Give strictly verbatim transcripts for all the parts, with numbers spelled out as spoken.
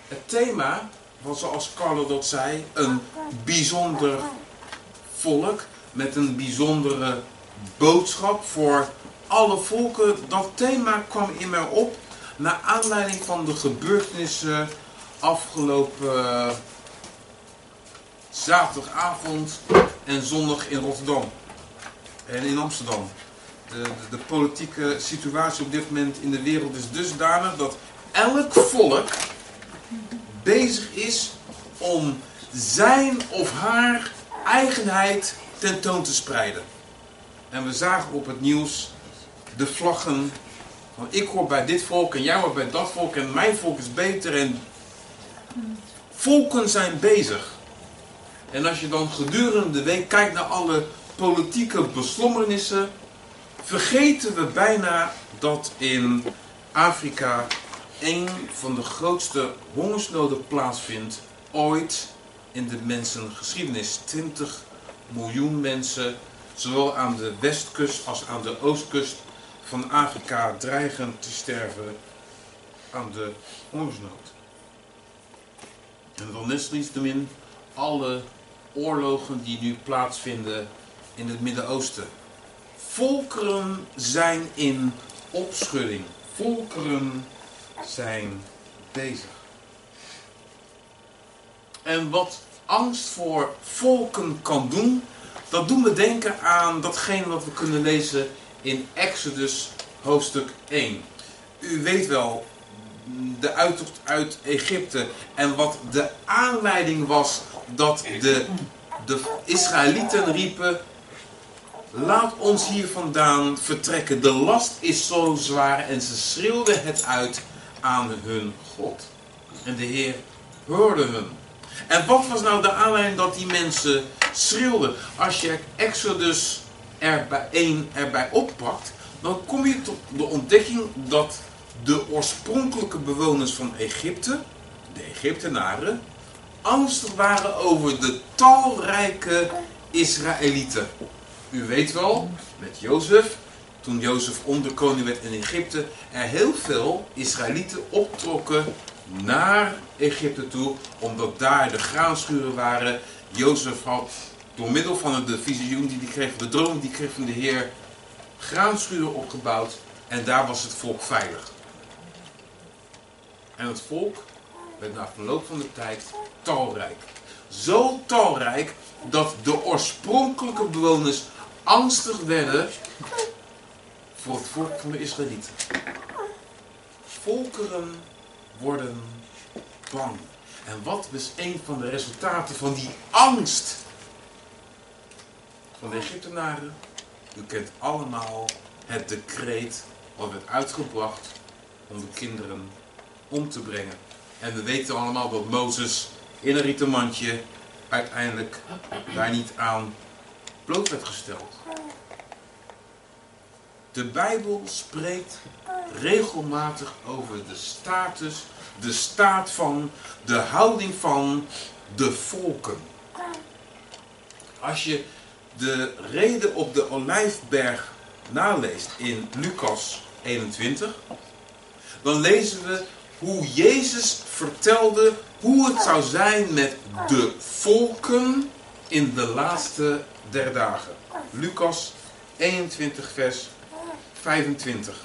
Het thema was, zoals Carlo dat zei, een bijzonder volk met een bijzondere boodschap voor alle volken. Dat thema kwam in mij op naar aanleiding van de gebeurtenissen afgelopen zaterdagavond en zondag in Rotterdam en in Amsterdam. De, de, de politieke situatie op dit moment in de wereld is dusdanig dat elk volk bezig is om zijn of haar eigenheid tentoon te spreiden. En we zagen op het nieuws de vlaggen van ik hoor bij dit volk en jij hoort bij dat volk en mijn volk is beter. En volken zijn bezig. En als je dan gedurende de week kijkt naar alle politieke beslommeringen, vergeten we bijna dat in Afrika een van de grootste hongersnoden plaatsvindt ooit in de mensengeschiedenis. twintig miljoen mensen, zowel aan de westkust als aan de oostkust van Afrika, dreigen te sterven aan de hongersnood. En dan desalniettemin alle oorlogen die nu plaatsvinden in het Midden-Oosten. Volkeren zijn in opschudding. Volkeren zijn bezig. En wat angst voor volken kan doen, dat doet me denken aan datgene wat we kunnen lezen in Exodus hoofdstuk één. U weet wel, de uittocht uit Egypte en wat de aanleiding was dat de, de Israëlieten riepen: laat ons hier vandaan vertrekken, de last is zo zwaar, en ze schreeuwden het uit aan hun God. En de Heer hoorde hun. En wat was nou de aanleiding dat die mensen schreeuwden? Als je Exodus erbij, één erbij oppakt, dan kom je tot de ontdekking dat de oorspronkelijke bewoners van Egypte, de Egyptenaren, angstig waren over de talrijke Israëlieten. U weet wel, met Jozef, toen Jozef onderkoning werd in Egypte, er heel veel Israëlieten optrokken naar Egypte toe, omdat daar de graanschuren waren. Jozef had door middel van de visioen die hij kreeg, de droom die hij kreeg van de Heer, graanschuren opgebouwd en daar was het volk veilig. En het volk werd na verloop van de tijd talrijk. Zo talrijk dat de oorspronkelijke bewoners angstig werden voor het volk van de Israëlieten. Volkeren worden bang. En wat is een van de resultaten van die angst van de Egyptenaren? U kent allemaal het decreet wat werd uitgebracht om de kinderen om te brengen. En we weten allemaal dat Mozes in een rieten mandje uiteindelijk daar niet aan bloot werd gesteld. De Bijbel spreekt regelmatig over de status, de staat van, de houding van de volken. Als je de reden op de Olijfberg naleest in Lucas eenentwintig, dan lezen we hoe Jezus vertelde hoe het zou zijn met de volken in de laatste der dagen. Lucas eenentwintig vers vijfentwintig.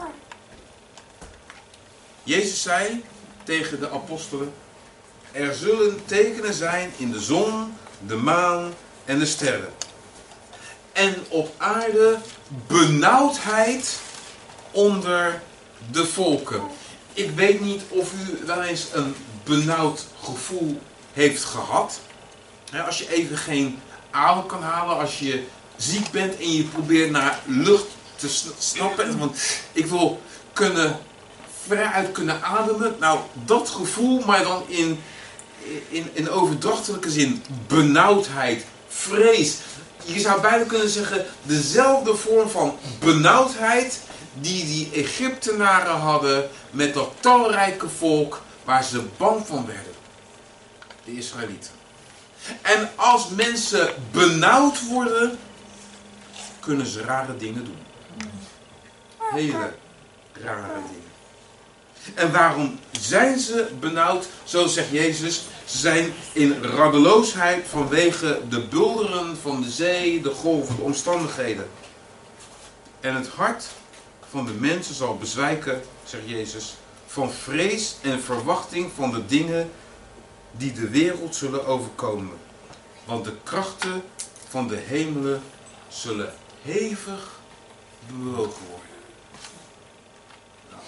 Jezus zei tegen de apostelen: er zullen tekenen zijn in de zon, de maan en de sterren. En op aarde benauwdheid onder de volken. Ik weet niet of u wel eens een benauwd gevoel heeft gehad. Als je even geen adem kan halen, als je ziek bent en je probeert naar lucht te snappen. Want ik wil kunnen, veruit kunnen ademen. Nou, dat gevoel, maar dan in, in, in overdrachtelijke zin. Benauwdheid, vrees. Je zou bijna kunnen zeggen, dezelfde vorm van benauwdheid die die Egyptenaren hadden met dat talrijke volk waar ze bang van werden. De Israëlieten. En als mensen benauwd worden, kunnen ze rare dingen doen. Hele rare dingen. En waarom zijn ze benauwd? Zo zegt Jezus. Ze zijn in radeloosheid vanwege de bulderen van de zee, de golven, de omstandigheden. En het hart van de mensen zal bezwijken, zegt Jezus, van vrees en verwachting van de dingen die de wereld zullen overkomen. Want de krachten van de hemelen zullen hevig bewogen worden. Nou,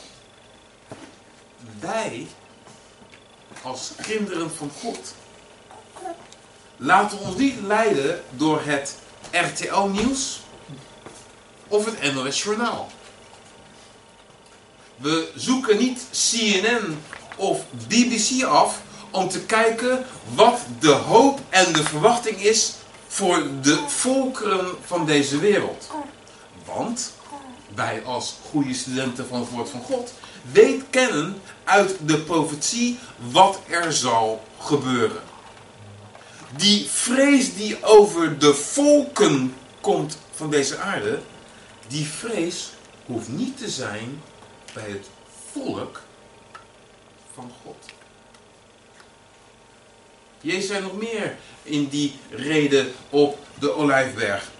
wij, als kinderen van God, laten ons niet leiden door het R T L-nieuws of het N O S-journaal. We zoeken niet C N N of B B C af om te kijken wat de hoop en de verwachting is voor de volkeren van deze wereld. Want wij als goede studenten van het woord van God weet kennen uit de profetie wat er zal gebeuren. Die vrees die over de volken komt van deze aarde, die vrees hoeft niet te zijn bij het volk van God. Jezus zei nog meer in die reden op de Olijfberg.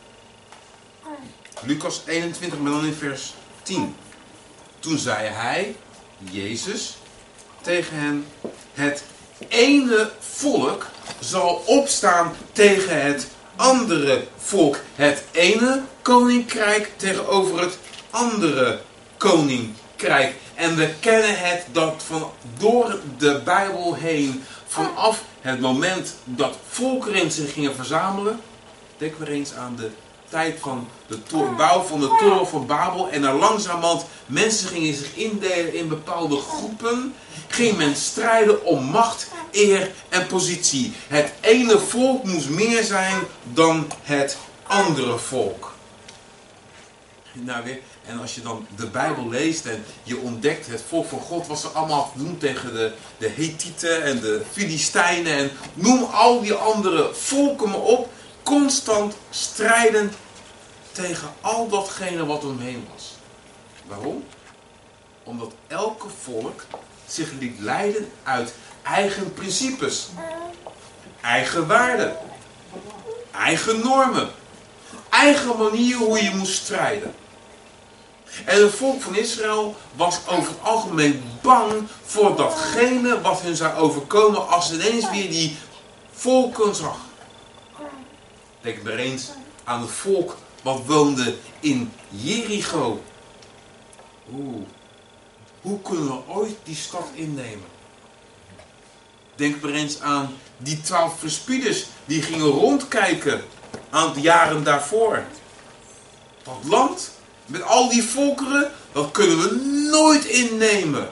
Lucas eenentwintig, maar dan in vers tien. Toen zei hij, Jezus, tegen hen, het ene volk zal opstaan tegen het andere volk. Het ene koninkrijk tegenover het andere koninkrijk. En we kennen het dat van door de Bijbel heen, vanaf het moment dat volkeren zich gingen verzamelen. Denk maar eens aan de tijd van de to- bouw van de toren van Babel. En dan langzamerhand mensen gingen zich indelen in bepaalde groepen. Ging men strijden om macht, eer en positie. Het ene volk moest meer zijn dan het andere volk. Nou weer, en als je dan de Bijbel leest en je ontdekt het volk van God, wat ze allemaal te doen tegen de, de Hethieten en de Filistijnen en noem al die andere volken maar op, constant strijdend tegen al datgene wat omheen was. Waarom? Omdat elke volk zich liet leiden uit eigen principes, eigen waarden, eigen normen, eigen manier hoe je moest strijden. En het volk van Israël was over het algemeen bang voor datgene wat hun zou overkomen als ze ineens weer die volken zag. Denk maar eens aan het volk wat woonde in Jericho. Oeh, hoe kunnen we ooit die stad innemen? Denk maar eens aan die twaalf verspieders die gingen rondkijken aan de jaren daarvoor. Dat land met al die volkeren, dat kunnen we nooit innemen.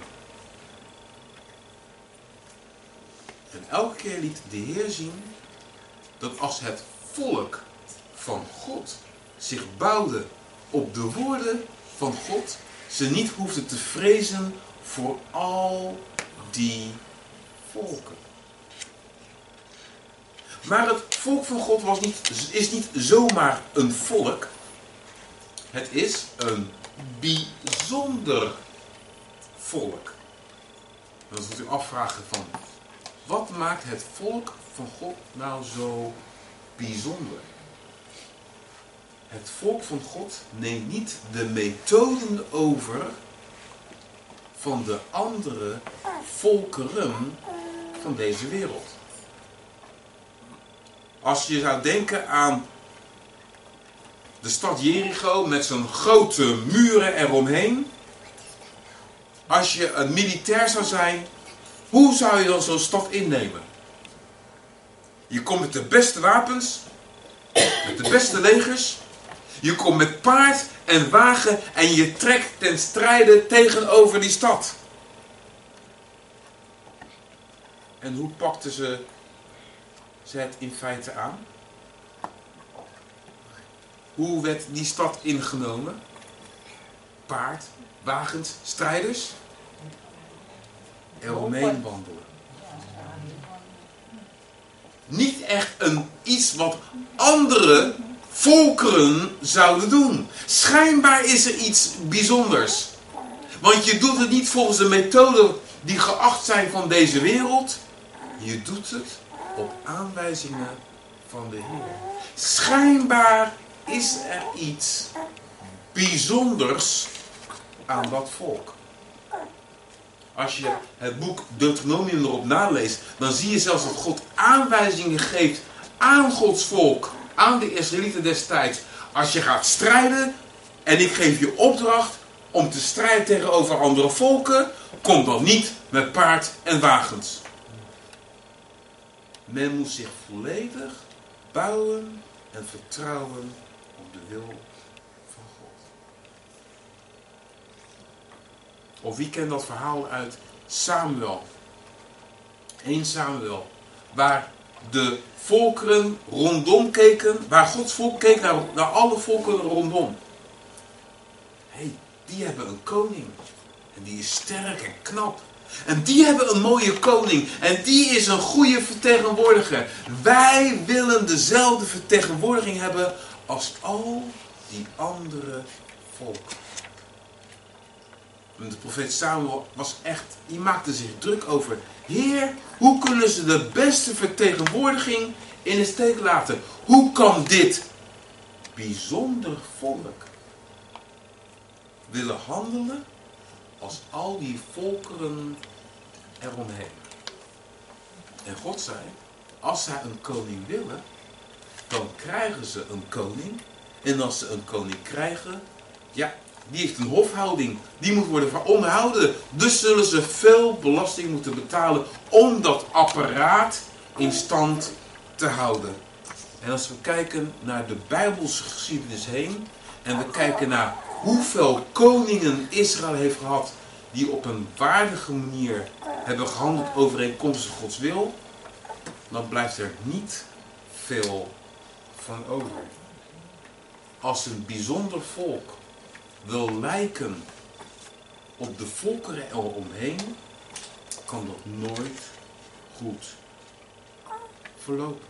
En elke keer liet de Heer zien dat als het volk van God zich bouwde op de woorden van God, ze niet hoefden te vrezen voor al die volken. Maar het volk van God was niet, is niet zomaar een volk. Het is een bijzonder volk. Dan zult u afvragen van, wat maakt het volk van God nou zo bijzonder? Het volk van God neemt niet de methoden over van de andere volkeren van deze wereld. Als je zou denken aan de stad Jericho met zijn grote muren eromheen. Als je een militair zou zijn, hoe zou je dan zo'n stad innemen? Je komt met de beste wapens, met de beste legers. Je komt met paard en wagen en je trekt ten strijde tegenover die stad. En hoe pakten ze, ze het in feite aan? Hoe werd die stad ingenomen? Paard, wagens, strijders? Eromheen wandelen. Niet echt een iets wat andere volkeren zouden doen. Schijnbaar is er iets bijzonders. Want je doet het niet volgens de methoden die geacht zijn van deze wereld. Je doet het op aanwijzingen van de Heer. Schijnbaar is er iets bijzonders aan dat volk. Als je het boek Deuteronomium erop naleest, dan zie je zelfs dat God aanwijzingen geeft aan Gods volk, aan de Israëlieten destijds. Als je gaat strijden en ik geef je opdracht om te strijden tegenover andere volken, kom dan niet met paard en wagens. Men moet zich volledig bouwen en vertrouwen op de wil van God. Of wie kent dat verhaal uit Samuel? Eerste Samuel. Waar de volkeren rondom keken. Waar Gods volk keek naar, naar alle volkeren rondom. Hé, hey, die hebben een koning. En die is sterk en knap. En die hebben een mooie koning. En die is een goede vertegenwoordiger. Wij willen dezelfde vertegenwoordiging hebben als al die andere volken. En de profeet Samuel was echt, die maakte zich druk over. Heer, hoe kunnen ze de beste vertegenwoordiging in de steek laten? Hoe kan dit bijzonder volk willen handelen als al die volkeren eromheen? En God zei, als zij een koning willen, dan krijgen ze een koning. En als ze een koning krijgen, ja, die heeft een hofhouding. Die moet worden onderhouden. Dus zullen ze veel belasting moeten betalen om dat apparaat in stand te houden. En als we kijken naar de Bijbelse geschiedenis heen, en we kijken naar hoeveel koningen Israël heeft gehad, die op een waardige manier hebben gehandeld overeenkomstig Gods wil, dan blijft er niet veel van over. Als een bijzonder volk wil lijken op de volkeren eromheen, kan dat nooit goed verlopen.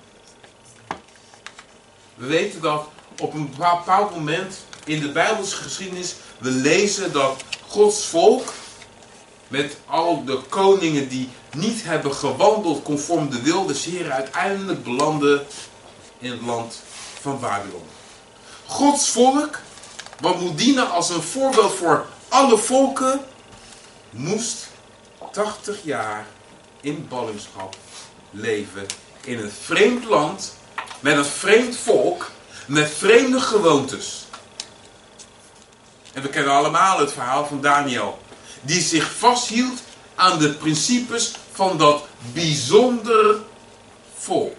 We weten dat op een bepaald moment in de Bijbelse geschiedenis we lezen dat Gods volk met al de koningen die niet hebben gewandeld conform de wil des Heren uiteindelijk belanden in het land van Babylon. Gods volk, wat moet dienen als een voorbeeld voor alle volken, moest tachtig jaar in ballingschap leven in een vreemd land, met een vreemd volk, met vreemde gewoontes. En we kennen allemaal het verhaal van Daniel, die zich vasthield aan de principes van dat bijzonder volk.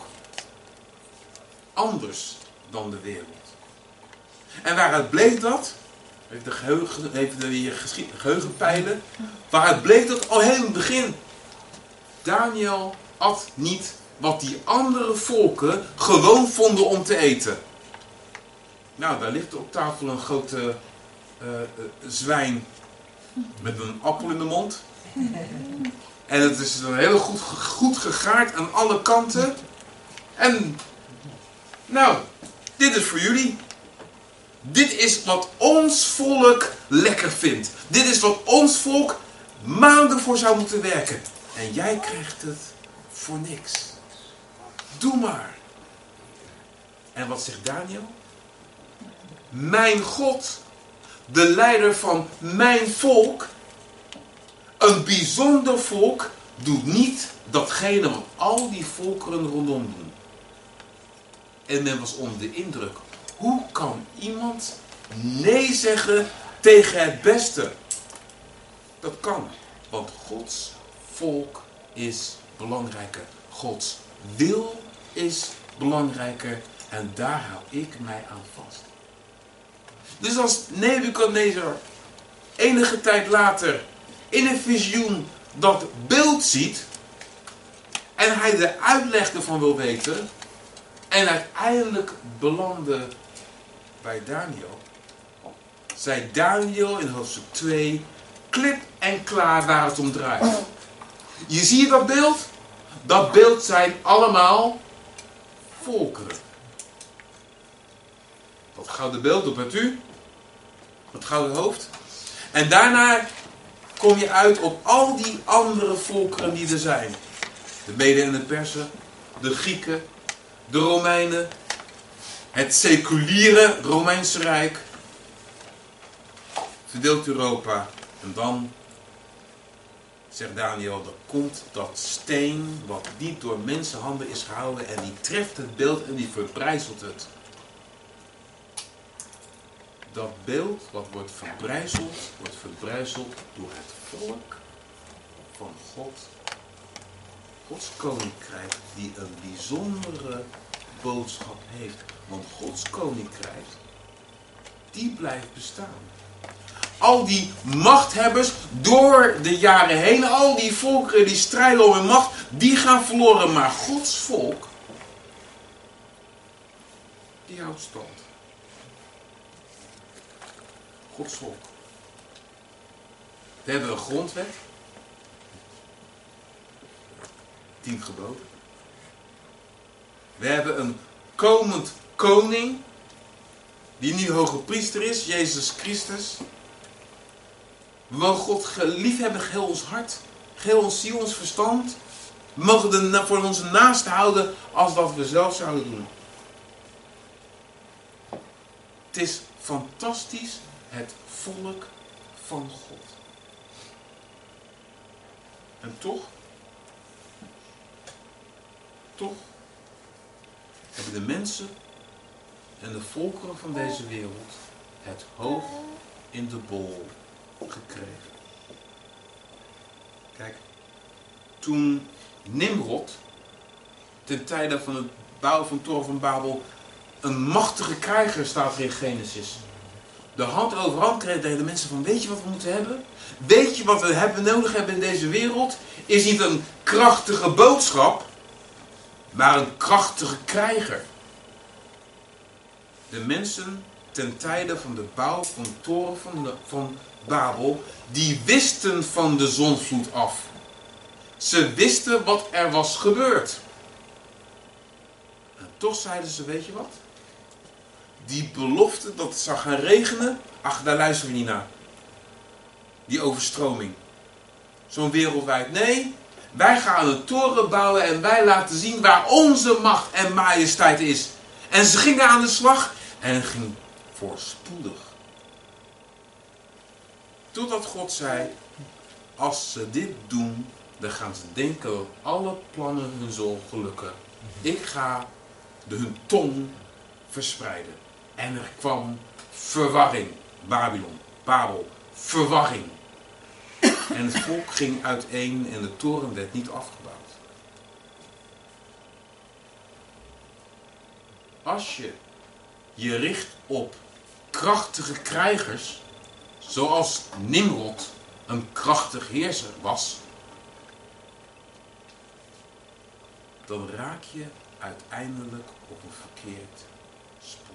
Anders dan de wereld. En waaruit bleek dat? Even de, geheugen, even de geheugenpijlen. Waaruit bleek dat al heel in het begin. Daniel at niet wat die andere volken gewoon vonden om te eten. Nou, daar ligt op tafel een grote uh, uh, zwijn met een appel in de mond. En het is dan heel goed, goed gegaard aan alle kanten. En nou, dit is voor jullie. Dit is wat ons volk lekker vindt. Dit is wat ons volk maanden voor zou moeten werken. En jij krijgt het voor niks. Doe maar. En wat zegt Daniel? Mijn God, de leider van mijn volk, een bijzonder volk, doet niet datgene wat al die volkeren rondom doen. En men was onder de indruk. Hoe kan iemand nee zeggen tegen het beste? Dat kan, want Gods volk is belangrijker. Gods wil is belangrijker en daar hou ik mij aan vast. Dus als Nebukadnezar enige tijd later in een visioen dat beeld ziet en hij de uitleg ervan wil weten en uiteindelijk belandde bij Daniel, zei Daniel in hoofdstuk twee, klip en klaar waar het om draait. Je ziet dat beeld? Dat beeld zijn allemaal volkeren. Dat gouden beeld op het u. Het gouden hoofd. En daarna kom je uit op al die andere volkeren die er zijn. De Meden en de Persen, de Grieken, de Romeinen, het seculiere Romeinse Rijk, verdeelt Europa. En dan, zegt Daniel, er komt dat steen wat niet door mensenhanden is gehouden en die treft het beeld en die verbrijzelt het. Dat beeld wat wordt verbrijzeld, wordt verbrijzeld door het volk van God. Gods koninkrijk die een bijzondere boodschap heeft. Want Gods koninkrijk, die blijft bestaan. Al die machthebbers door de jaren heen, al die volkeren die strijden om hun macht, die gaan verloren. Maar Gods volk, die houdt stand. Gods volk. We hebben een grondwet. Tien geboden. We hebben een komend koning, die nu hoge priester is, Jezus Christus. We mogen God lief hebben, geheel ons hart, geheel ons ziel, ons verstand. We mogen de, voor onze naaste houden als dat we zelf zouden doen. Het is fantastisch, het volk van God. En toch, toch hebben de mensen en de volkeren van deze wereld het hoog in de bol gekregen. Kijk, toen Nimrod ten tijde van het bouwen van Toren van Babel een machtige krijger, staat er in Genesis, de hand over hand kreeg tegen de mensen van, weet je wat we moeten hebben? Weet je wat we hebben, nodig hebben in deze wereld? Is niet een krachtige boodschap, maar een krachtige krijger. De mensen ten tijde van de bouw van de Toren van, de, van Babel, die wisten van de zondvloed af. Ze wisten wat er was gebeurd. En toch zeiden ze, weet je wat? Die belofte dat het zou gaan regenen, ach, daar luisteren we niet naar. Die overstroming. Zo'n wereldwijd. Nee, wij gaan een toren bouwen en wij laten zien waar onze macht en majesteit is. En ze gingen aan de slag en het ging voorspoedig. Totdat God zei, als ze dit doen, dan gaan ze denken dat alle plannen hun zullen gelukken. Ik ga de hun tong verspreiden. En er kwam verwarring. Babylon, Babel, verwarring. En het volk ging uiteen en de toren werd niet afgebouwd. Als je je richt op krachtige krijgers, zoals Nimrod een krachtig heerser was, dan raak je uiteindelijk op een verkeerd spoor.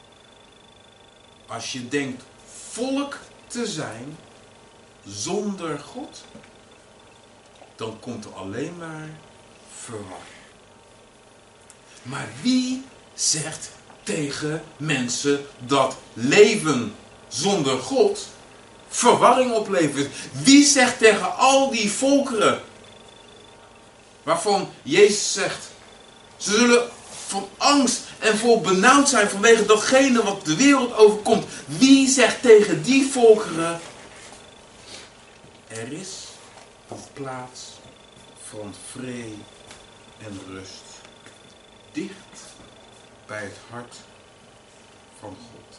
Als je denkt volk te zijn zonder God, dan komt er alleen maar verwarring. Maar wie zegt tegen mensen dat leven zonder God verwarring oplevert? Wie zegt tegen al die volkeren waarvan Jezus zegt, ze zullen van angst en vol benauwd zijn vanwege datgene wat de wereld overkomt. Wie zegt tegen die volkeren, er is een plaats van vrede en rust, dicht bij het hart van God.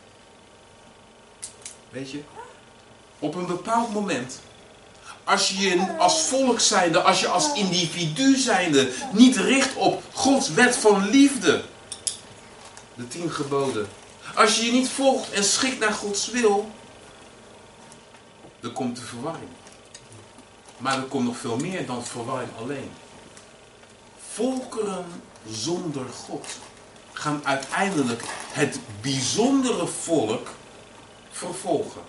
Weet je, op een bepaald moment, als je je als volk zijnde, als je als individu zijnde niet richt op Gods wet van liefde, de tien geboden, als je je niet volgt en schikt naar Gods wil, dan komt de verwarring. Maar er komt nog veel meer dan verwarring alleen. Volkeren zonder God gaan uiteindelijk het bijzondere volk vervolgen.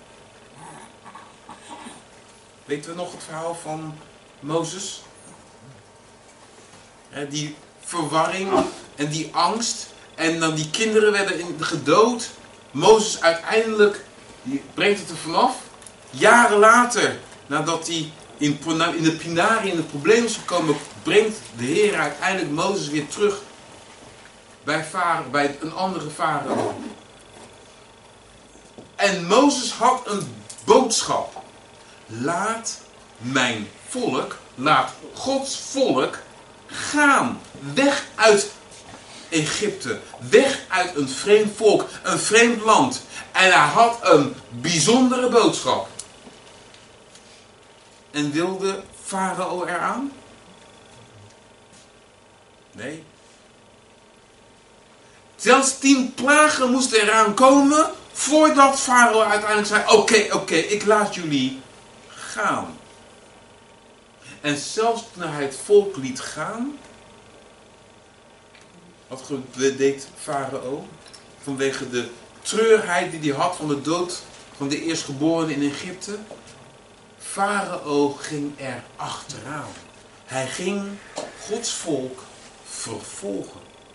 Weten we nog het verhaal van Mozes? Die verwarring en die angst. En dan die kinderen werden gedood. Mozes uiteindelijk die brengt het er vanaf. Jaren later nadat hij in, in de Pinari in de problemen is gekomen, brengt de Heer uiteindelijk Mozes weer terug bij, Farao, bij een andere farao. En Mozes had een boodschap. Laat mijn volk, laat Gods volk gaan. Weg uit Egypte. Weg uit een vreemd volk, een vreemd land. En hij had een bijzondere boodschap. En wilde Farao eraan? Nee. Zelfs tien plagen moesten eraan komen voordat Farao uiteindelijk zei, oké, okay, oké, okay, ik laat jullie gaan. En zelfs toen hij het volk liet gaan, wat deed Farao? Vanwege de treurheid die hij had van de dood van de eerstgeborenen in Egypte. Farao ging er achteraan. Hij ging Gods volk vervolgen.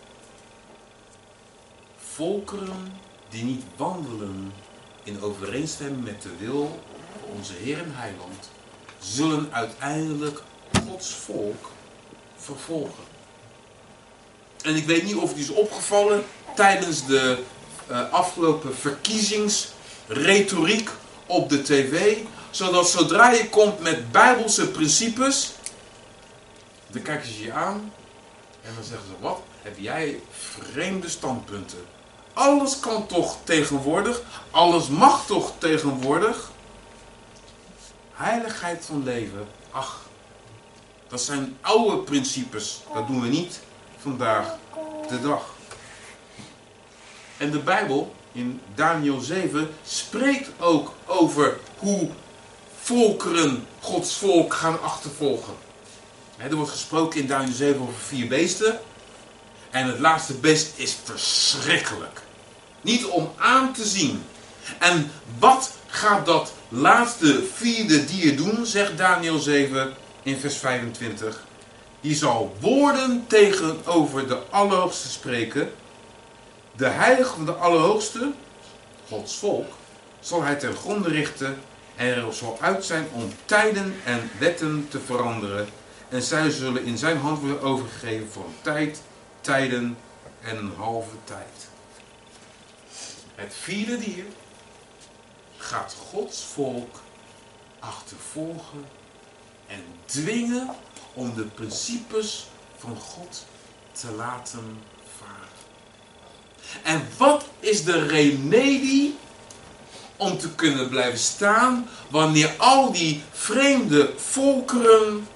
Volkeren die niet wandelen in overeenstemming met de wil van onze Heer en Heiland, zullen uiteindelijk Gods volk vervolgen. En ik weet niet of het is opgevallen tijdens de uh, afgelopen verkiezingsretoriek op de tv, zodat zodra je komt met bijbelse principes, dan kijken ze je aan en dan zeggen ze, wat heb jij vreemde standpunten. Alles kan toch tegenwoordig, alles mag toch tegenwoordig. Heiligheid van leven, ach, dat zijn oude principes, dat doen we niet vandaag de dag. En de Bijbel in Daniel zeven spreekt ook over hoe volkeren Gods volk gaan achtervolgen. Er wordt gesproken in Daniel zeven over vier beesten. En het laatste beest is verschrikkelijk. Niet om aan te zien. En wat gaat dat laatste vierde dier doen, zegt Daniel zeven in vers vijfentwintig. Die zal woorden tegenover de Allerhoogste spreken. De heilige van de Allerhoogste, Gods volk, zal hij ten gronde richten. En er zal uit zijn om tijden en wetten te veranderen. En zij zullen in zijn hand worden overgegeven voor een tijd, tijden en een halve tijd. Het vierde dier gaat Gods volk achtervolgen en dwingen om de principes van God te laten varen. En wat is de remedie om te kunnen blijven staan wanneer al die vreemde volkeren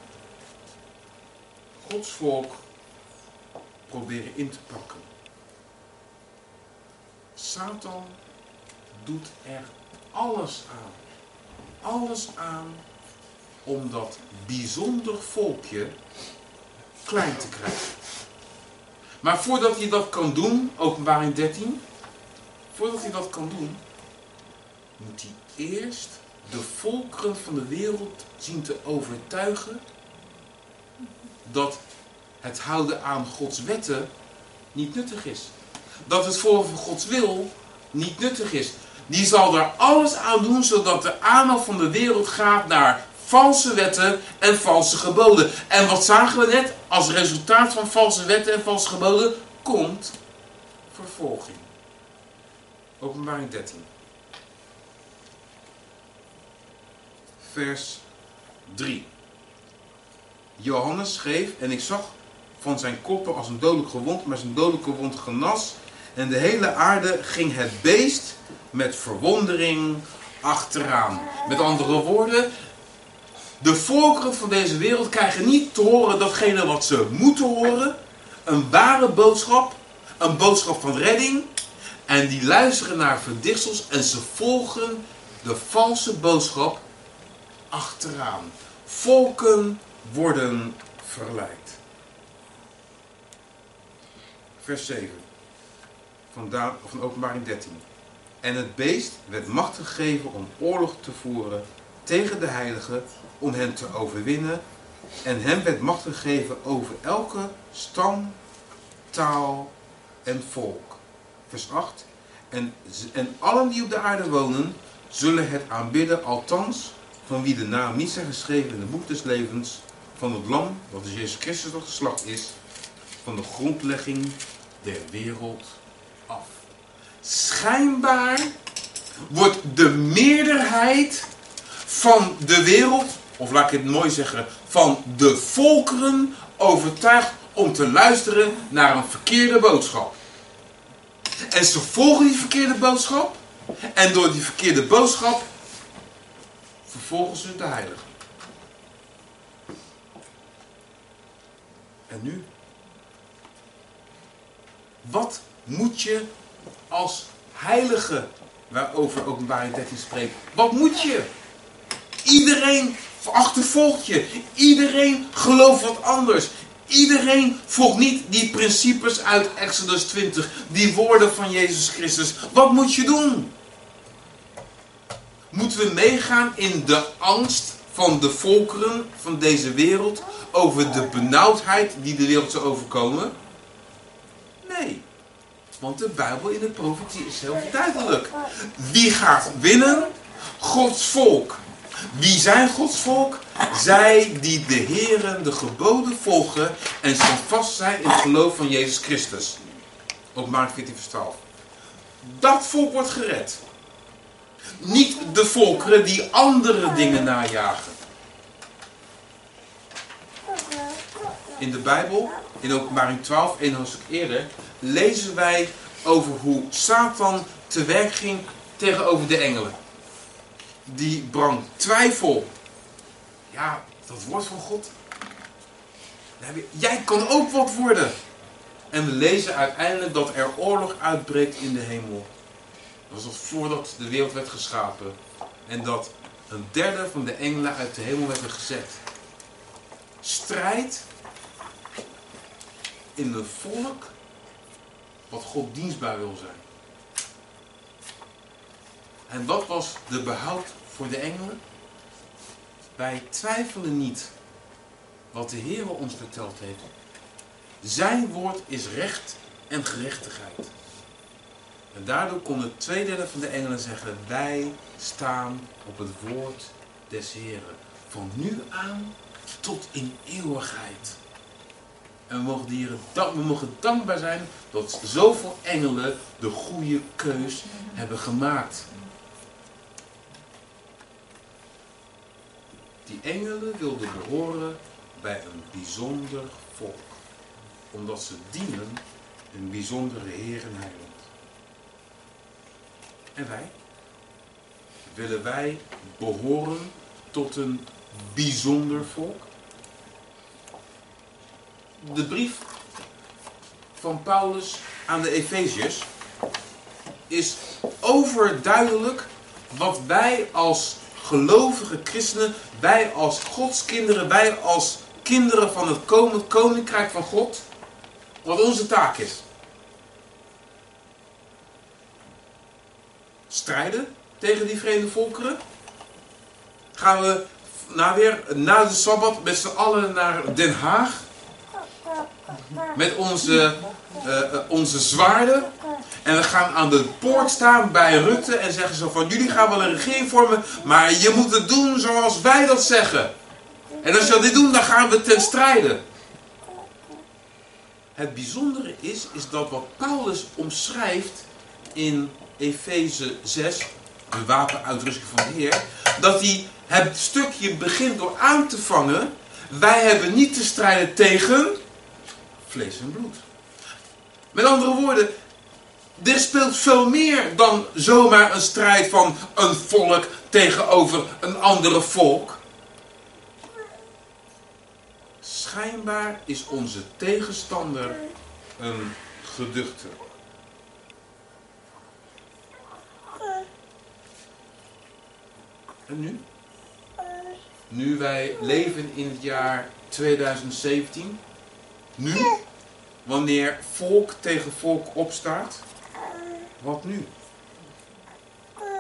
Gods volk proberen in te pakken? Satan doet er alles aan. Alles aan om dat bijzonder volkje klein te krijgen. Maar voordat hij dat kan doen, Openbaring dertien, voordat hij dat kan doen, moet hij eerst de volkeren van de wereld zien te overtuigen dat het houden aan Gods wetten niet nuttig is. Dat het volgen van Gods wil niet nuttig is. Die zal er alles aan doen zodat de aandacht van de wereld gaat naar valse wetten en valse geboden. En wat zagen we net? Als resultaat van valse wetten en valse geboden komt vervolging. Openbaring dertien. Vers drie. Johannes schreef, en ik zag van zijn koppen als een dodelijk gewond, maar zijn dodelijke wond genas. En de hele aarde ging het beest met verwondering achteraan. Met andere woorden, de volkeren van deze wereld krijgen niet te horen datgene wat ze moeten horen. Een ware boodschap, een boodschap van redding. En die luisteren naar verdichtsels en ze volgen de valse boodschap achteraan. Volken worden verleid. Vers zeven. Van, daar, van Openbaring dertien. En het beest werd macht gegeven om oorlog te voeren tegen de heiligen, om hen te overwinnen. En hem werd macht gegeven over elke stam, taal en volk. Vers acht. En, en allen die op de aarde wonen, zullen het aanbidden, althans van wie de naam niet zijn geschreven in het boek des levens van het lam, dat is Jezus Christus dat geslacht is, van de grondlegging der wereld af. Schijnbaar wordt de meerderheid van de wereld, of laat ik het mooi zeggen, van de volkeren overtuigd om te luisteren naar een verkeerde boodschap. En ze volgen die verkeerde boodschap. En door die verkeerde boodschap vervolgen ze de heiligen. En nu? Wat moet je als heilige, waarover Openbaring dertien spreekt, wat moet je? Iedereen achtervolgt je. Iedereen gelooft wat anders. Iedereen volgt niet die principes uit Exodus twintig. Die woorden van Jezus Christus. Wat moet je doen? Moeten we meegaan in de angst van de volkeren van deze wereld over de benauwdheid die de wereld zou overkomen? Nee. Want de Bijbel in de profetie is heel duidelijk. Wie gaat winnen? Gods volk. Wie zijn Gods volk? Zij die de Heeren, de geboden volgen en standvast zijn in het geloof van Jezus Christus. Openbaring veertien vers twaalf. Dat volk wordt gered. Niet de volkeren die andere dingen najagen. In de Bijbel, in Openbaring twaalf, één hoofdstuk eerder, lezen wij over hoe Satan te werk ging tegenover de engelen. Die brang twijfel. Ja, dat woord van God. Jij kan ook wat worden. En we lezen uiteindelijk dat er oorlog uitbreekt in de hemel. Dat was nog voordat de wereld werd geschapen. En dat een derde van de engelen uit de hemel werd gezet. Strijd in een volk wat God dienstbaar wil zijn. En wat was de behoud voor de engelen? Wij twijfelen niet wat de Heer ons verteld heeft. Zijn woord is recht en gerechtigheid. En daardoor konden twee derde van de engelen zeggen, wij staan op het woord des Heeren. Van nu aan tot in eeuwigheid. En we mogen, de Heere, we mogen dankbaar zijn dat zoveel engelen de goede keus hebben gemaakt. Die engelen wilden behoren bij een bijzonder volk. Omdat ze dienen een bijzondere Heer en Heiland. En wij? Willen wij behoren tot een bijzonder volk? De brief van Paulus aan de Efeziërs is overduidelijk wat wij als gelovige christenen, wij als Gods kinderen, wij als kinderen van het komend koninkrijk van God, wat onze taak is. Strijden tegen die vreemde volkeren? Gaan we nou weer na de Sabbat met z'n allen naar Den Haag? Met onze, uh, onze zwaarden. En we gaan aan de poort staan bij Rutte en zeggen zo van, jullie gaan wel een regering vormen, maar je moet het doen zoals wij dat zeggen. En als je dit doet, dan gaan we ten strijde. Het bijzondere is, is dat wat Paulus omschrijft in Efeze zes, de wapenuitrusting van de Heer, dat hij het stukje begint door aan te vangen, wij hebben niet te strijden tegen vlees en bloed. Met andere woorden, er speelt veel meer dan zomaar een strijd van een volk tegenover een andere volk. Schijnbaar is onze tegenstander een geduchte. En nu? Nu wij leven in het jaar tweeduizend zeventien. Nu, wanneer volk tegen volk opstaat. Wat nu?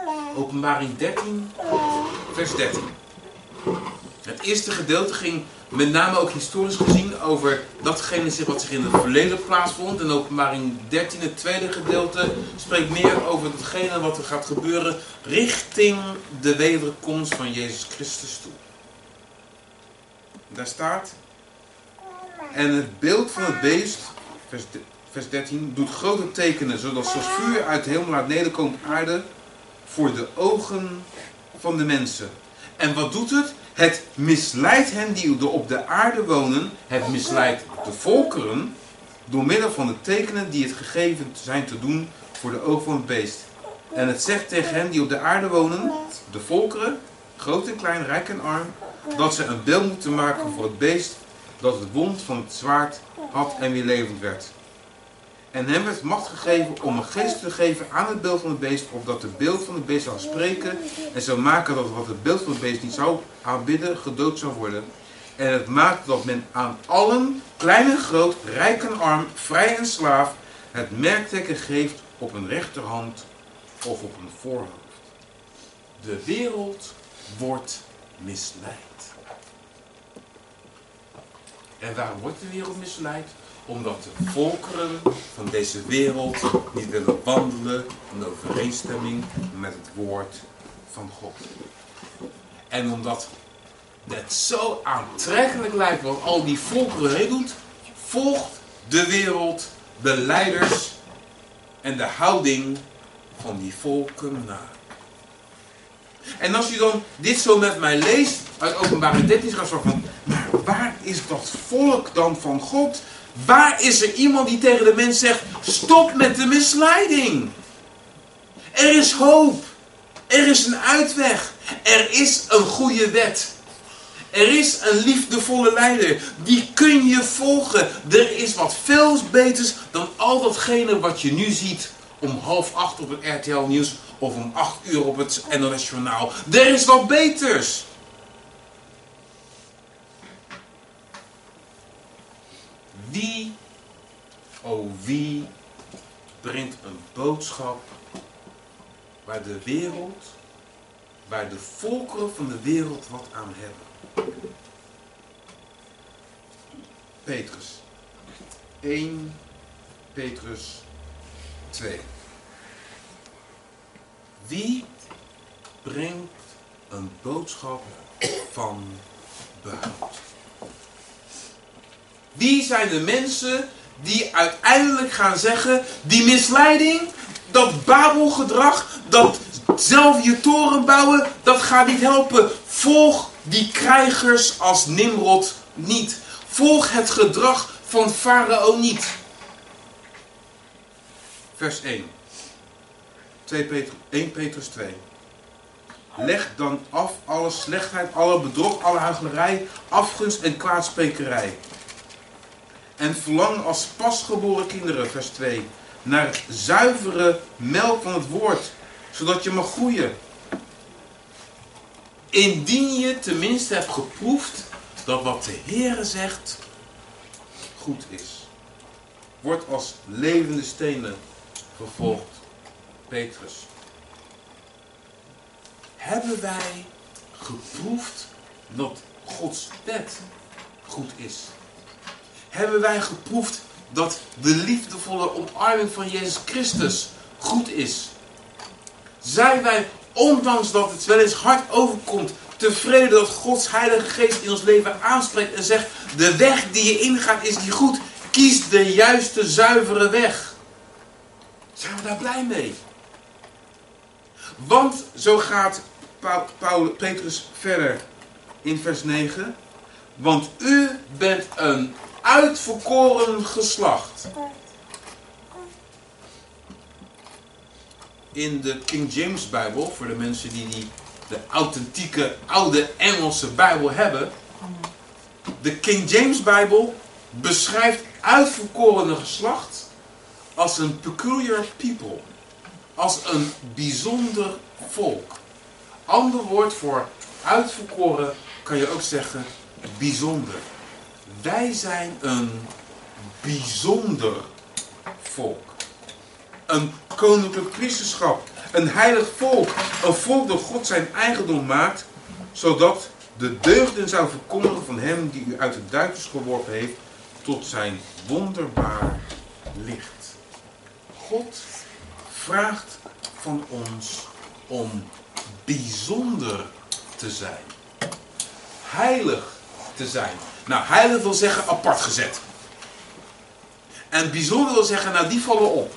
Openbaring dertien, vers dertien. Het eerste gedeelte ging met name ook historisch gezien, over datgene wat zich in het verleden plaatsvond. En Openbaring dertien, het tweede gedeelte, spreekt meer over datgene wat er gaat gebeuren richting de wederkomst van Jezus Christus toe. Daar staat: en het beeld van het beest, vers, vers dertien, doet grote tekenen, zodat zoals vuur uit de hemel laat nederkomen op aarde, voor de ogen van de mensen. En wat doet het? Het misleidt hen die op de aarde wonen. Het misleidt de volkeren door middel van de tekenen die het gegeven zijn te doen voor de ogen van het beest. En het zegt tegen hen die op de aarde wonen, de volkeren, groot en klein, rijk en arm, dat ze een beeld moeten maken voor het beest dat het wond van het zwaard had en weer levend werd. En hem werd macht gegeven om een geest te geven aan het beeld van het beest, opdat het beeld van het beest zou spreken en zou maken dat wat het beeld van het beest niet zou aanbidden, gedood zou worden. En het maakt dat men aan allen, klein en groot, rijk en arm, vrij en slaaf, het merkteken geeft op een rechterhand of op een voorhoofd. De wereld wordt misleid. En waarom wordt de wereld misleid? Omdat de volkeren van deze wereld niet willen wandelen in overeenstemming met het woord van God. En omdat het zo aantrekkelijk lijkt wat al die volkeren heen doet, volgt de wereld de leiders en de houding van die volken na. En als je dan dit zo met mij leest uit Openbaring dertien, gaat zo van, maar waar is dat volk dan van God? Waar is er iemand die tegen de mens zegt, stop met de misleiding? Er is hoop. Er is een uitweg. Er is een goede wet. Er is een liefdevolle leider. Die kun je volgen. Er is wat veel beters dan al datgene wat je nu ziet om half acht op het R T L nieuws of om acht uur op het N O S journaal. Er is wat beters. Wie, oh wie, brengt een boodschap waar de wereld, waar de volkeren van de wereld wat aan hebben? Petrus. één Petrus twee. Wie brengt een boodschap van behoud? Wie zijn de mensen die uiteindelijk gaan zeggen, die misleiding, dat Babelgedrag, dat zelf je toren bouwen, dat gaat niet helpen. Volg die krijgers als Nimrod niet. Volg het gedrag van Farao niet. Vers één. één Petrus twee. Leg dan af alle slechtheid, alle bedrog, alle huichelarij, afgunst en kwaadsprekerij. En verlang als pasgeboren kinderen, vers twee, naar het zuivere melk van het woord, zodat je mag groeien. Indien je tenminste hebt geproefd dat wat de Heere zegt goed is. Wordt als levende stenen vervolgd. Petrus. Hebben wij geproefd dat Gods wet goed is? Hebben wij geproefd dat de liefdevolle omarming van Jezus Christus goed is? Zijn wij, ondanks dat het wel eens hard overkomt, tevreden dat Gods Heilige Geest in ons leven aanspreekt en zegt, de weg die je ingaat is niet goed, kies de juiste, zuivere weg. Zijn we daar blij mee? Want, zo gaat Paul, Paul, Petrus verder in vers negen, want u bent een uitverkoren geslacht. In de King James Bijbel, voor de mensen die, die de authentieke oude Engelse Bijbel hebben, de King James Bijbel beschrijft uitverkorene geslacht als een peculiar people, als een bijzonder volk. Ander woord voor uitverkoren kan je ook zeggen bijzonder. Wij zijn een bijzonder volk. Een koninklijk priesterschap. Een heilig volk. Een volk dat God zijn eigendom maakt. Zodat de deugden zou verkondigen van hem die u uit de duivels geworpen heeft tot zijn wonderbaar licht. God vraagt van ons om bijzonder te zijn. Heilig te zijn. Nou, heilig wil zeggen apart gezet. En bijzonder wil zeggen, nou die vallen op.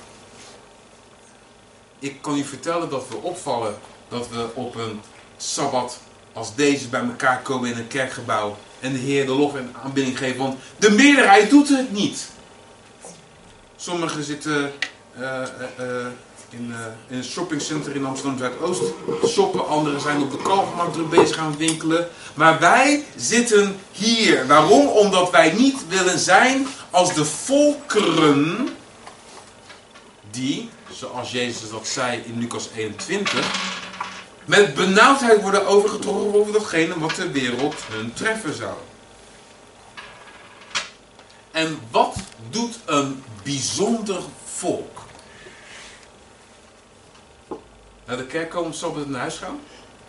Ik kan u vertellen dat we opvallen dat we op een Sabbat als deze bij elkaar komen in een kerkgebouw en de Heer de lof en aanbidding geven, want de meerderheid doet het niet. Sommigen zitten uh, uh, uh, in, uh, in een shoppingcenter in Amsterdam Zuidoost shoppen, anderen zijn op de Kalvermarkt druk bezig aan het winkelen. Maar wij zitten hier. Waarom? Omdat wij niet willen zijn als de volkeren die, zoals Jezus dat zei in Lucas eenentwintig, met benauwdheid worden overgetrokken over datgene wat de wereld hun treffen zou. En wat doet een bijzonder volk? Naar de kerk komen, Sabbat naar huis gaan?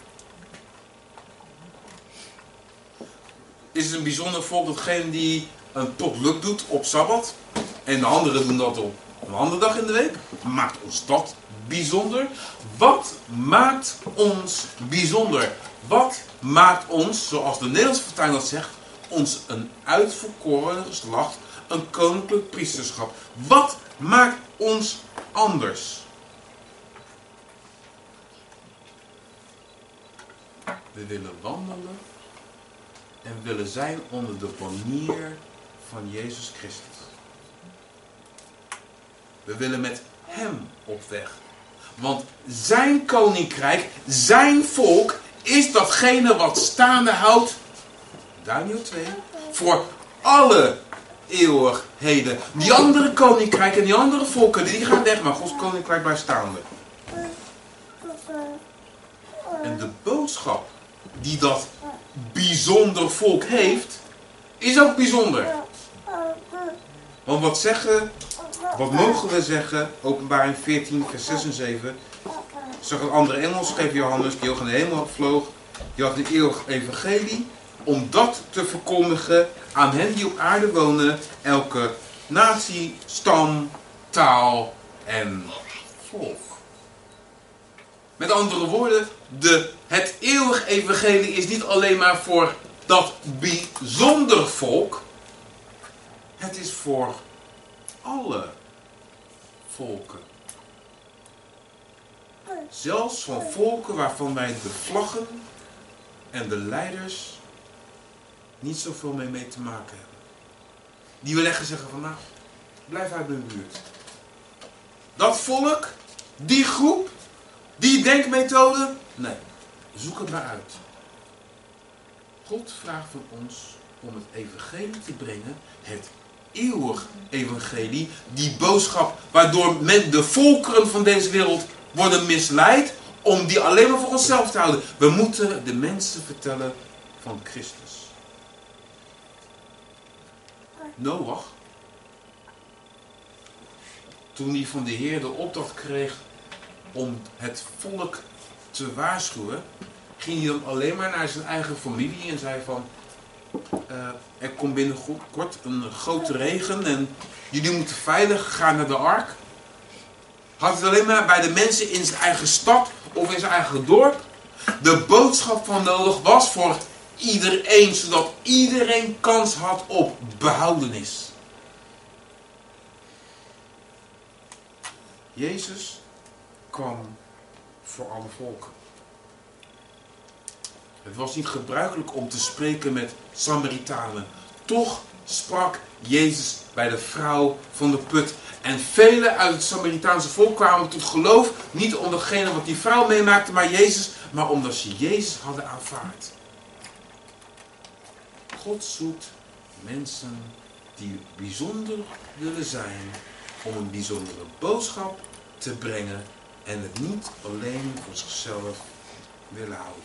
Is het een bijzonder volk datgene die een potluck doet op Sabbat en de anderen doen dat op een andere dag in de week? Maakt ons dat bijzonder? Wat maakt ons bijzonder? Wat maakt ons, zoals de Nederlandse vertaling dat zegt, ons een uitverkoren geslacht, een koninklijk priesterschap? Wat maakt ons anders? We willen wandelen en willen zijn onder de banier van Jezus Christus. We willen met hem op weg. Want zijn koninkrijk, zijn volk, is datgene wat staande houdt, Daniel twee, voor alle eeuwigheden. Die andere koninkrijken en die andere volken, die gaan weg, maar Gods koninkrijk blijft staande. En de boodschap die dat bijzonder volk heeft, is ook bijzonder. Want wat zeggen, wat mogen we zeggen, Openbaring veertien, vers zes en zeven. Zag een andere engel, schreef Johannes, die ook in de hemel vloog. Die had een eeuwig evangelie, om dat te verkondigen aan hen die op aarde wonen, elke natie, stam, taal en volk. Met andere woorden, de, het eeuwig evangelie is niet alleen maar voor dat bijzonder volk. Het is voor alle volken. Zelfs van volken waarvan wij de vlaggen en de leiders niet zoveel mee, mee te maken hebben. Die willen echt zeggen van nou, blijf uit mijn buurt. Dat volk, die groep, die denkmethode, nee, zoek het maar uit. God vraagt van ons om het evangelie te brengen, het eeuwig evangelie, die boodschap waardoor men de volkeren van deze wereld worden misleid, om die alleen maar voor onszelf te houden. We moeten de mensen vertellen van Christus. Noach, toen hij van de Heer de opdracht kreeg om het volk te waarschuwen, ging hij dan alleen maar naar zijn eigen familie en zei van, uh, er komt binnenkort een grote regen en jullie moeten veilig gaan naar de ark. Had het alleen maar bij de mensen in zijn eigen stad of in zijn eigen dorp. De boodschap van Noach was voor iedereen, zodat iedereen kans had op behoudenis. Jezus kwam voor alle volken. Het was niet gebruikelijk om te spreken met Samaritanen. Toch sprak Jezus bij de vrouw van de put. En velen uit het Samaritaanse volk kwamen tot geloof. Niet om datgene wat die vrouw meemaakte, maar Jezus. Maar omdat ze Jezus hadden aanvaard. God zoekt mensen die bijzonder willen zijn. Om een bijzondere boodschap te brengen. En het niet alleen voor zichzelf willen houden.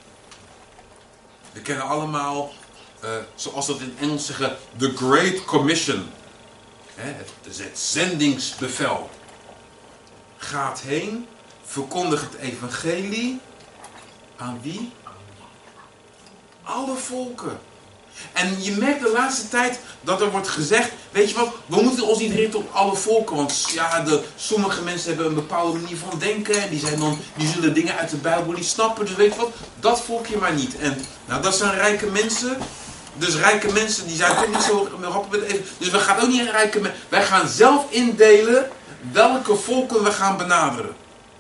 We kennen allemaal, uh, zoals dat in Engels zeggen, The Great Commission. He, het, dus het zendingsbevel. Gaat heen, verkondig het evangelie. Aan wie? Alle volken. En je merkt de laatste tijd dat er wordt gezegd, weet je wat, we moeten ons niet richten op alle volken. Want ja, de, sommige mensen hebben een bepaalde manier van denken. En die, zijn dan, die zullen dingen uit de Bijbel niet snappen. Dus weet je wat, dat volkje maar niet. En nou, dat zijn rijke mensen. Dus rijke mensen, die zijn toch niet zo grappig met even. Dus we gaan ook niet in rijke mensen. Wij gaan zelf indelen welke volken we gaan benaderen.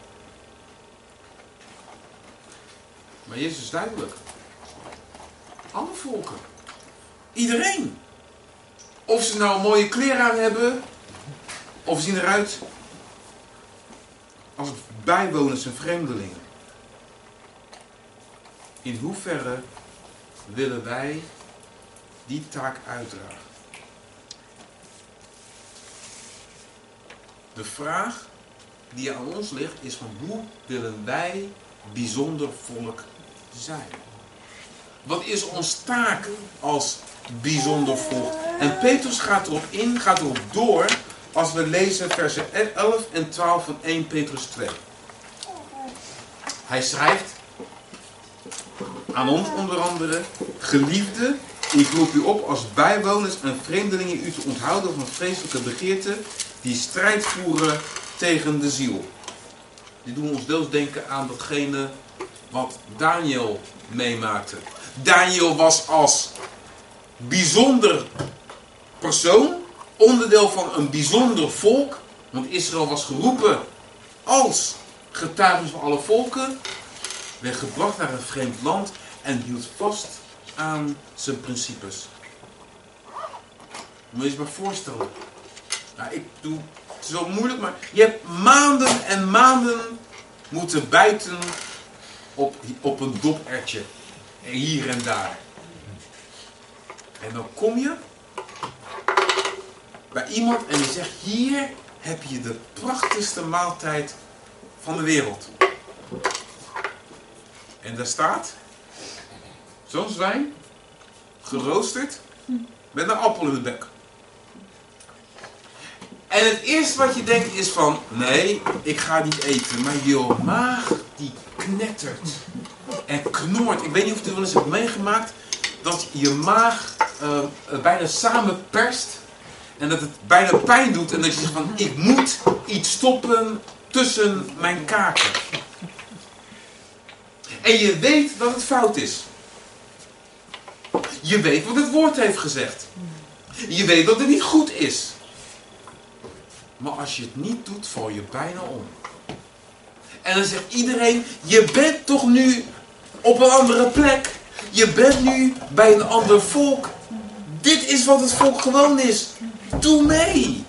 Maar Jezus is duidelijk. Alle volken. Iedereen. Of ze nou mooie kleren aan hebben. Of zien eruit als bijwoners en vreemdelingen. In hoeverre willen wij die taak uitdragen? De vraag die aan ons ligt is van hoe willen wij bijzonder volk zijn? Wat is ons taak als bijzonder volk? En Petrus gaat erop in, gaat erop door als we lezen versen elf en twaalf van eerste Petrus twee. Hij schrijft aan ons onder andere: geliefden, ik roep u op als bijwoners en vreemdelingen u te onthouden van vreselijke begeerten die strijd voeren tegen de ziel. Die doen ons deels denken aan datgene wat Daniel meemaakte. Daniel was als bijzonder persoon, onderdeel van een bijzonder volk, want Israël was geroepen als getuige van alle volken, werd gebracht naar een vreemd land en hield vast aan zijn principes. Moet je je maar voorstellen. Nou, ik doe het is wel moeilijk, maar je hebt maanden en maanden moeten bijten op, op een dopertje. Hier en daar. En dan kom je bij iemand en die zegt: hier heb je de prachtigste maaltijd van de wereld. En daar staat zo'n zwijn, geroosterd, met een appel in de bek. En het eerste wat je denkt is van: nee, ik ga niet eten. Maar je maag die knettert en knort. Ik weet niet of je het wel eens hebt meegemaakt dat je maag uh, bijna samen perst en dat het bijna pijn doet en dat je zegt van: ik moet iets stoppen tussen mijn kaken. En je weet dat het fout is. Je weet wat het woord heeft gezegd. Je weet dat het niet goed is. Maar als je het niet doet, val je bijna om. En dan zegt iedereen: je bent toch nu op een andere plek. Je bent nu bij een ander volk. Dit is wat het volk gewoon is. Doe mee.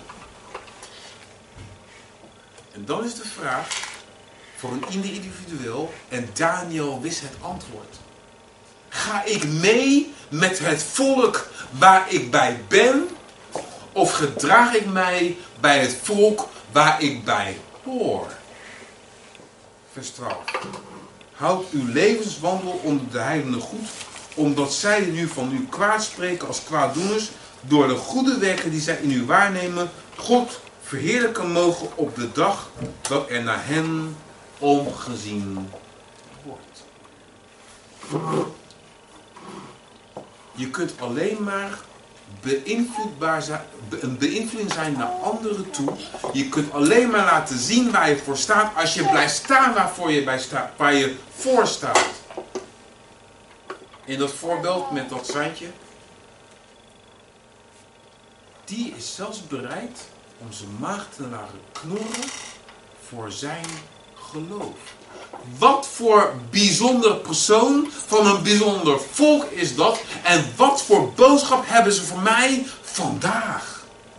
En dan is de vraag voor een ieder individueel, en Daniel wist het antwoord: ga ik mee met het volk waar ik bij ben? Of gedraag ik mij bij het volk waar ik bij hoor? Vers twaalf. Houd uw levenswandel onder de heidenen goed, omdat zij nu van u kwaad spreken als kwaaddoeners, door de goede werken die zij in u waarnemen, God verheerlijken mogen op de dag dat er naar hen omgezien wordt. Je kunt alleen maar beïnvloedbaar zijn, een beïnvloeding zijn naar anderen toe. Je kunt alleen maar laten zien waar je voor staat als je blijft staan waarvoor je bij staat, waar je voor staat. In dat voorbeeld met dat zwijntje. Die is zelfs bereid om zijn maag te laten knorren voor zijn geloof. Wat voor bijzonder persoon van een bijzonder volk is dat? En wat voor boodschap hebben ze voor mij vandaag?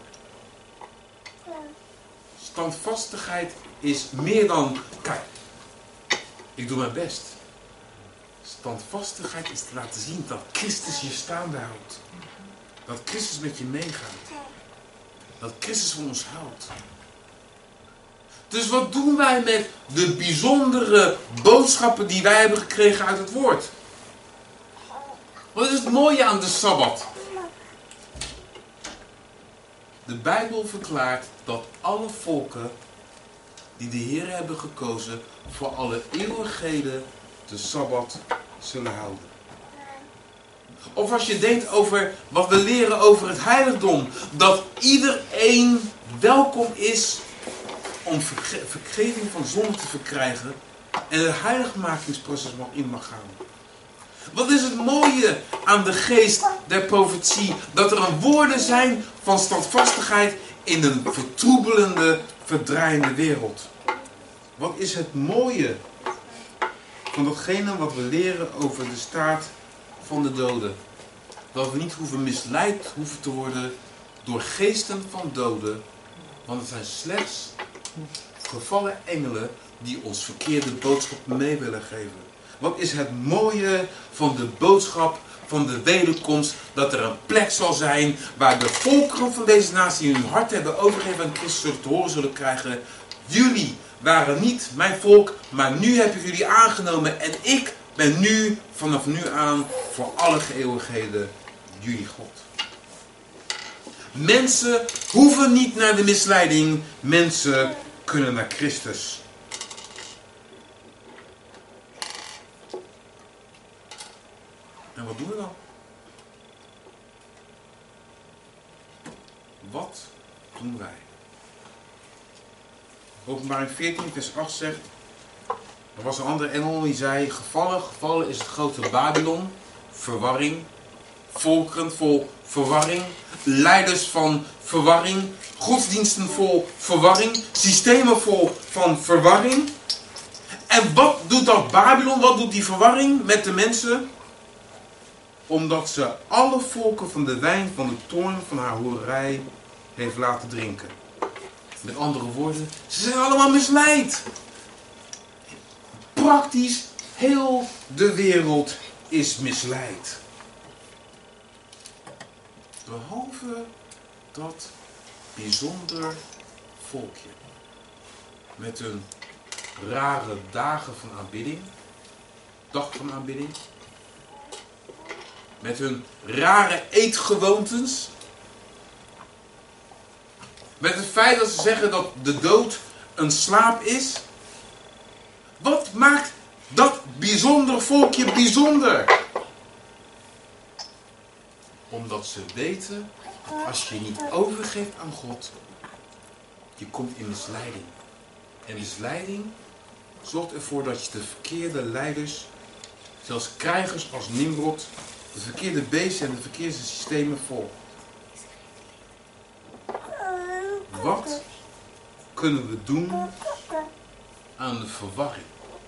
Standvastigheid is meer dan: kijk, ik doe mijn best. Standvastigheid is te laten zien dat Christus je staande houdt. Dat Christus met je meegaat. Dat Christus van ons houdt. Dus wat doen wij met de bijzondere boodschappen die wij hebben gekregen uit het woord? Wat is het mooie aan de Sabbat? De Bijbel verklaart dat alle volken die de Heer hebben gekozen voor alle eeuwigheden de Sabbat zullen houden. Of als je denkt over wat we leren over het heiligdom. Dat iedereen welkom is om verge vergeving van zonde te verkrijgen. En het heiligmakingsproces mag in mag gaan. Wat is het mooie aan de geest der profetie? Dat er een woorden zijn van standvastigheid in een vertroebelende, verdraaiende wereld. Wat is het mooie van datgene wat we leren over de staat van de doden? Dat we niet hoeven misleid hoeven te worden door geesten van doden. Want het zijn slechts gevallen engelen die ons verkeerde boodschap mee willen geven. Wat is het mooie van de boodschap van de wederkomst? Dat er een plek zal zijn waar de volkeren van deze natie hun hart hebben overgegeven aan Christus te horen zullen krijgen. Jullie waren niet mijn volk, maar nu heb ik jullie aangenomen. En ik ben nu, vanaf nu aan, voor alle eeuwigheden jullie God. Mensen hoeven niet naar de misleiding. Mensen kunnen naar Christus. En wat doen we dan? Wat doen wij? Openbaring veertien vers acht zegt. Er was een andere engel die zei. Gevallen, gevallen is het grote Babylon. Verwarring. Volkeren vol verwarring. Leiders van verwarring. Godsdiensten vol verwarring. Systemen vol van verwarring. En wat doet dat Babylon? Wat doet die verwarring met de mensen? Omdat ze alle volken van de wijn van de toorn van haar hoerij heeft laten drinken. Met andere woorden, ze zijn allemaal misleid. Praktisch heel de wereld is misleid. Behalve dat bijzonder volkje. Met hun rare dagen van aanbidding. Dag van aanbidding. Met hun rare eetgewoontes. Met het feit dat ze zeggen dat de dood een slaap is. Wat maakt dat bijzonder volkje bijzonder? Omdat ze weten, als je je niet overgeeft aan God, je komt in misleiding. En misleiding zorgt ervoor dat je de verkeerde leiders, zelfs krijgers als Nimrod, de verkeerde beesten en de verkeerde systemen volgt. Wat kunnen we doen aan de verwarring?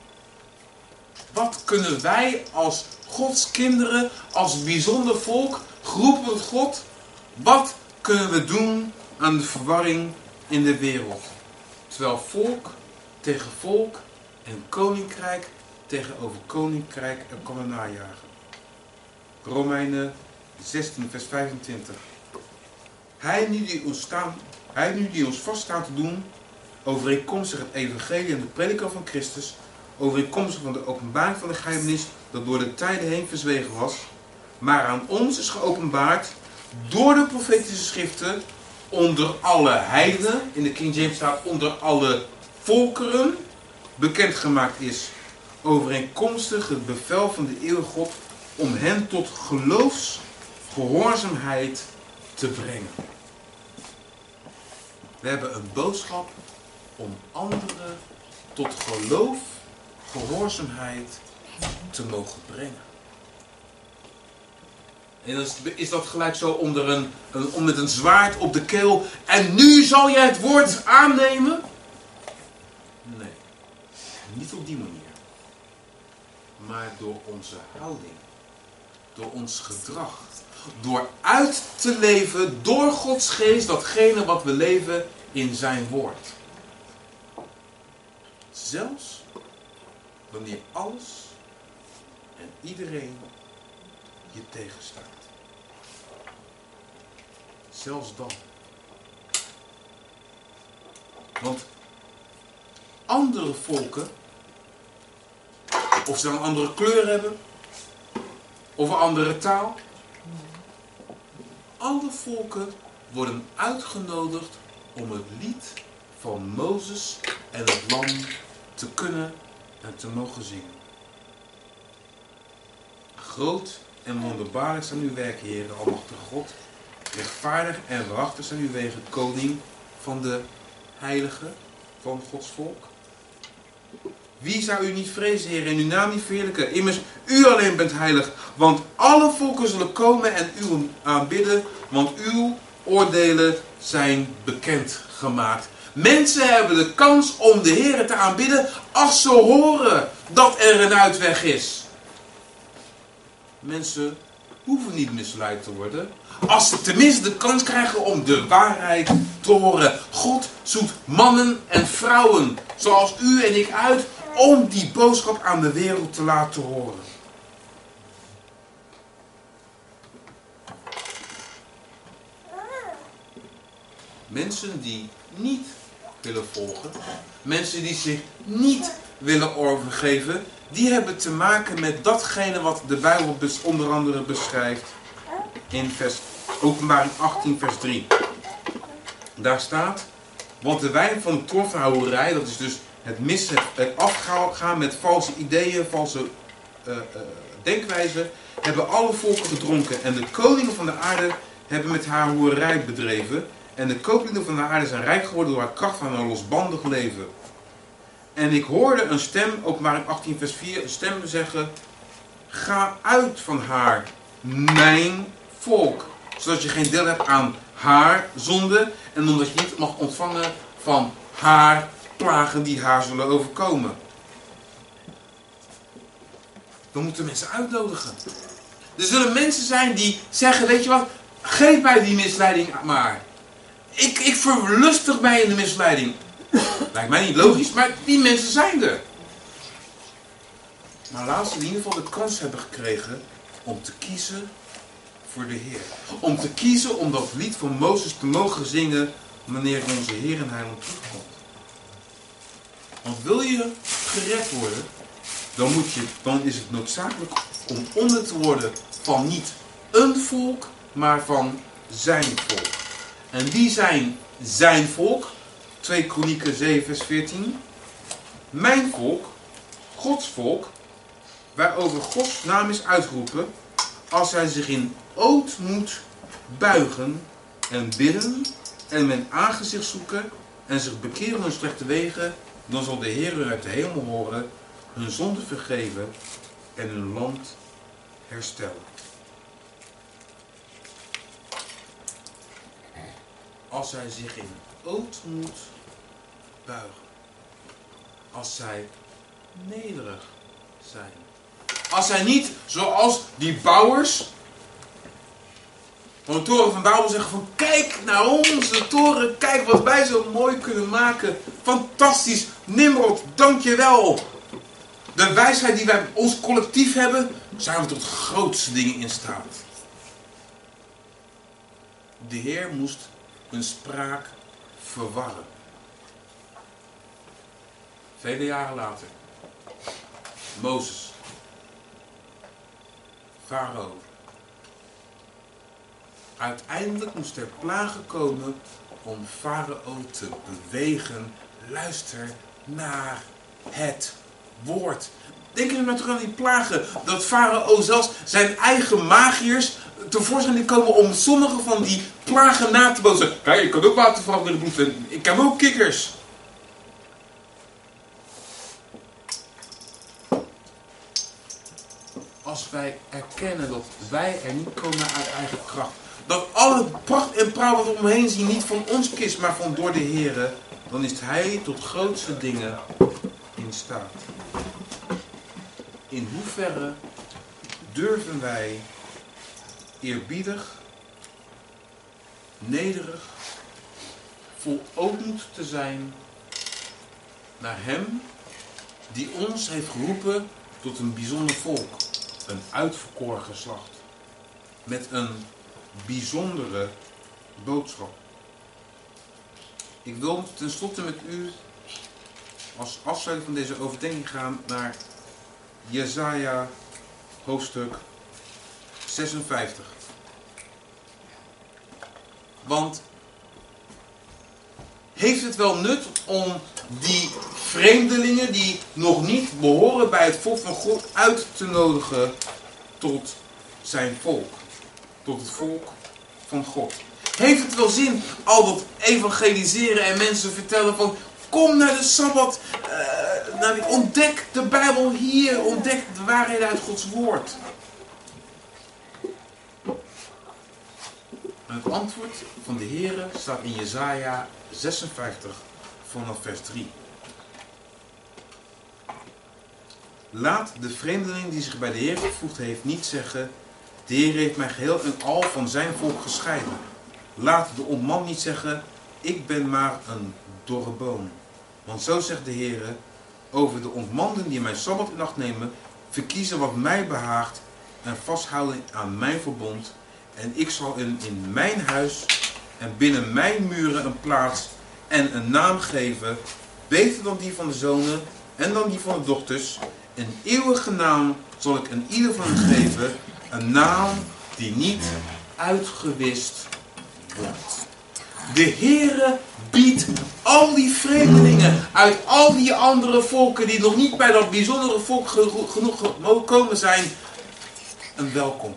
Wat kunnen wij als Gods kinderen, als bijzonder volk, geroepen tot God, wat kunnen we doen aan de verwarring in de wereld? Terwijl volk tegen volk en koninkrijk tegenover koninkrijk er kan najagen. Romeinen zestien vers vijfentwintig. Hij nu die ons, staan, hij nu die ons vaststaan te doen, overeenkomstig het evangelie en de prediker van Christus, overeenkomstig van de openbaring van de geheimenis dat door de tijden heen verzwegen was, maar aan ons is geopenbaard door de profetische schriften onder alle heidenen, in de King James staat onder alle volkeren, bekendgemaakt is, overeenkomstig het bevel van de eeuwige God om hen tot geloofsgehoorzaamheid te brengen. We hebben een boodschap om anderen tot geloof, gehoorzaamheid te mogen brengen. En dan is dat gelijk zo onder een, een, om met een zwaard op de keel. En nu zal jij het woord aannemen? Nee, niet op die manier. Maar door onze houding. Door ons gedrag. Door uit te leven door Gods geest datgene wat we leven in zijn woord. Zelfs wanneer alles en iedereen je tegenstaat. Zelfs dan. Want andere volken, of ze een andere kleur hebben, of een andere taal, alle volken worden uitgenodigd om het lied van Mozes en het lam te kunnen en te mogen zingen. Groot en wonderbaarlijk zijn uw werken, Heer, almachtige God. Rechtvaardig en waarachtig zijn uw wegen, koning van de heiligen van Gods volk. Wie zou u niet vrezen, Heer, en uw naam niet verheerlijken? Immers, u alleen bent heilig, want alle volken zullen komen en u aanbidden, want uw oordelen zijn bekendgemaakt. Mensen hebben de kans om de Heer te aanbidden als ze horen dat er een uitweg is. Mensen hoeven niet misleid te worden, als ze tenminste de kans krijgen om de waarheid te horen. God zoekt mannen en vrouwen, zoals u en ik uit, om die boodschap aan de wereld te laten horen. Mensen die niet willen volgen, mensen die zich niet willen overgeven, die hebben te maken met datgene wat de Bijbel onder andere beschrijft in vers, Openbaring achttien vers drie. Daar staat, want de wijn van de toornverhouwerij, dat is dus het missen, het afgaan met valse ideeën, valse uh, uh, denkwijzen, hebben alle volken gedronken. En de koningen van de aarde hebben met haar hoerij bedreven. En de kooplieden van de aarde zijn rijk geworden door haar kracht van een losbandig leven. En ik hoorde een stem, Openbaring achttien vers vier, een stem zeggen, ga uit van haar, mijn volk. Zodat je geen deel hebt aan haar zonde en omdat je niet mag ontvangen van haar plagen die haar zullen overkomen. We moeten mensen uitnodigen. Er zullen mensen zijn die zeggen, weet je wat, geef mij die misleiding maar. Ik, ik verlustig mij in de misleiding. Lijkt mij niet logisch, maar die mensen zijn er. Maar laat ze in ieder geval de kans hebben gekregen om te kiezen voor de Heer. Om te kiezen om dat lied van Mozes te mogen zingen wanneer onze Heer en Heiland terugkomt. Want wil je gered worden, dan, moet je, dan is het noodzakelijk om onder te worden van niet een volk, maar van zijn volk. En wie zijn zijn volk? twee Kronieken zeven vers veertien. Mijn volk, Gods volk, waarover Gods naam is uitgeroepen, als hij zich in ootmoed buigen en bidden en mijn aangezicht zoeken en zich bekeren van hun slechte wegen, dan zal de Heer hun uit de hemel horen, hun zonde vergeven en hun land herstellen. Als zij zich in ootmoed buigen. Als zij nederig zijn. Als zij niet, zoals die bouwers van de toren van Babel zeggen van, kijk naar onze toren, kijk wat wij zo mooi kunnen maken. Fantastisch, Nimrod, dankjewel. De wijsheid die wij ons collectief hebben, zijn we tot grootste dingen in staat. De Heer moest hun spraak verwarren. Vele jaren later. Mozes. Farao. Uiteindelijk moest er plagen komen om Farao te bewegen. Luister naar het woord. Denk je nou terug aan die plagen. Dat Farao zelfs zijn eigen magiërs tevoorschijn die komen om sommige van die plagen na te bootsen. Kijk, je kan ook water veranderen in bloed. Ik heb ook kikkers. Als wij erkennen dat wij er niet komen uit eigen kracht. Dat alle pracht en praal wat we omheen zien niet van ons kist, maar van door de Heere. Dan is Hij tot grootste dingen in staat. In hoeverre durven wij eerbiedig, nederig, vol ootmoed te zijn naar Hem die ons heeft geroepen tot een bijzonder volk, een uitverkoren geslacht, met een bijzondere boodschap. Ik wil tenslotte met u als afsluiting van deze overdenking gaan naar Jesaja hoofdstuk zesenvijftig. Want heeft het wel nut om die vreemdelingen die nog niet behoren bij het volk van God uit te nodigen tot zijn volk. Tot het volk van God. Heeft het wel zin, al dat evangeliseren en mensen vertellen van... Kom naar de Sabbat, uh, nou, ontdek de Bijbel hier, ontdek de waarheden uit Gods woord. En het antwoord van de Heere staat in Jesaja zesenvijftig vanaf vers drie. Laat de vreemdeling die zich bij de Heer gevoegd heeft niet zeggen... De Heer heeft mij geheel en al van zijn volk gescheiden. Laat de ontman niet zeggen... Ik ben maar een dorre boom. Want zo zegt de Heer... Over de ontmanden die mijn Sabbat in acht nemen... Verkiezen wat mij behaagt... En vasthouden aan mijn verbond... En ik zal hun in mijn huis... En binnen mijn muren een plaats... En een naam geven... Beter dan die van de zonen... En dan die van de dochters... Een eeuwige naam zal ik aan ieder van hen geven. Een naam die niet uitgewist wordt. De Heere biedt al die vreemdelingen uit al die andere volken die nog niet bij dat bijzondere volk genoeg mogen komen zijn, een welkom.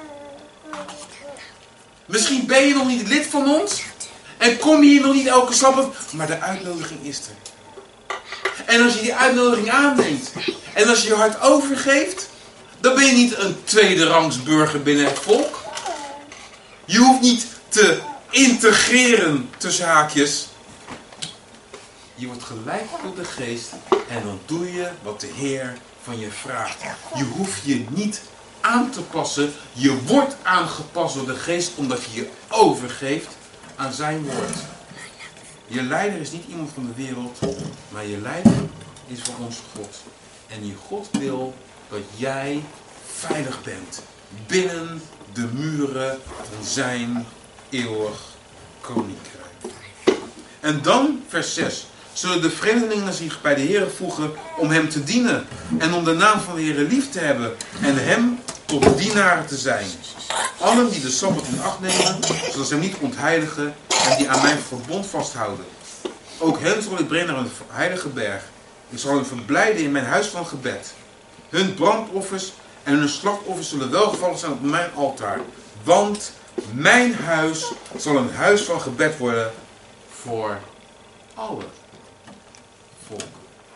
Misschien ben je nog niet lid van ons en kom je hier nog niet elke Sabbat, maar de uitnodiging is er. En als je die uitnodiging aanneemt en als je je hart overgeeft, dan ben je niet een tweede rangs burger binnen het volk. Je hoeft niet te integreren tussen haakjes. Je wordt geleid door de geest en dan doe je wat de Heer van je vraagt. Je hoeft je niet aan te passen. Je wordt aangepast door de geest omdat je je overgeeft aan zijn woord. Je leider is niet iemand van de wereld, maar je leider is van onze God. En je God wil dat jij veilig bent binnen de muren van zijn eeuwig koninkrijk. En dan vers zes. Zullen de vreemdelingen zich bij de Heer voegen om hem te dienen en om de naam van de Heer lief te hebben en hem tot dienaren te zijn. Allen die de Sabbat in acht nemen, zodat ze hem niet ontheiligen en die aan mijn verbond vasthouden. Ook hen zal ik brengen naar een heilige berg. Ik zal hen verblijden in mijn huis van gebed. Hun brandoffers en hun slachtoffers zullen welgevallig zijn op mijn altaar. Want mijn huis zal een huis van gebed worden voor alle volken.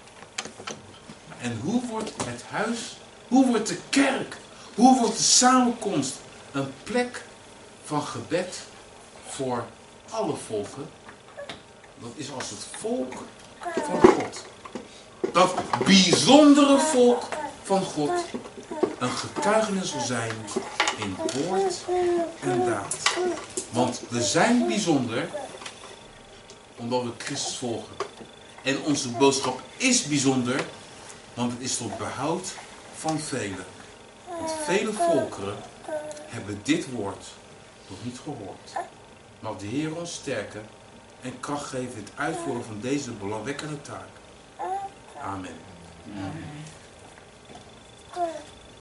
En hoe wordt het huis, hoe wordt de kerk, hoe wordt de samenkomst een plek van gebed voor alle volken? Dat is als het volk van God. Dat bijzondere volk van God een getuigenis zal zijn in woord en daad. Want we zijn bijzonder omdat we Christus volgen. En onze boodschap is bijzonder, want het is tot behoud van velen. Want vele volkeren hebben dit woord nog niet gehoord. Mag de Heer ons sterken en kracht geven in het uitvoeren van deze belangwekkende taak. Amen. Amen.